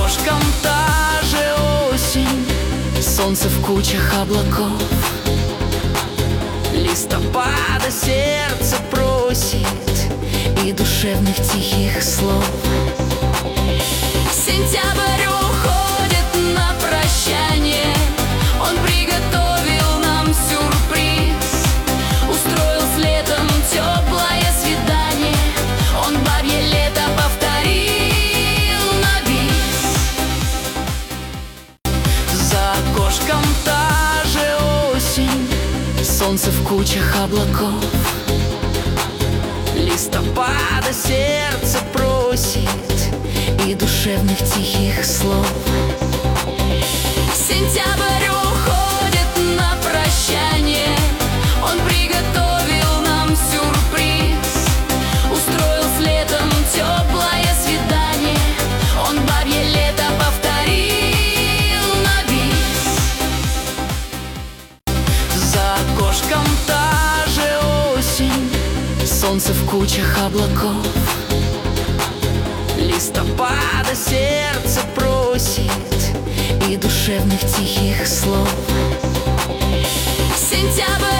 окошком та же осень, солнце в кучах облаков. Листопада сердце просит и душевных тихих слов. Сентябрь уходит на прощание, он приготовил нам сюрприз, устроил с летом теплое свидание, он бабье лето повторил на бис. За окошком та же осень, солнце в кучах облаков. Листопада сердце просит и душевных тихих слов. Сентябрь уходит на прощание, он приготовил нам сюрприз, устроил с летом теплое свидание, он бабье лето повторил на бис. За окошком та же осень, солнце в кучах облаков. Листопада сердце просит и душевных тихих слов. Сентябрь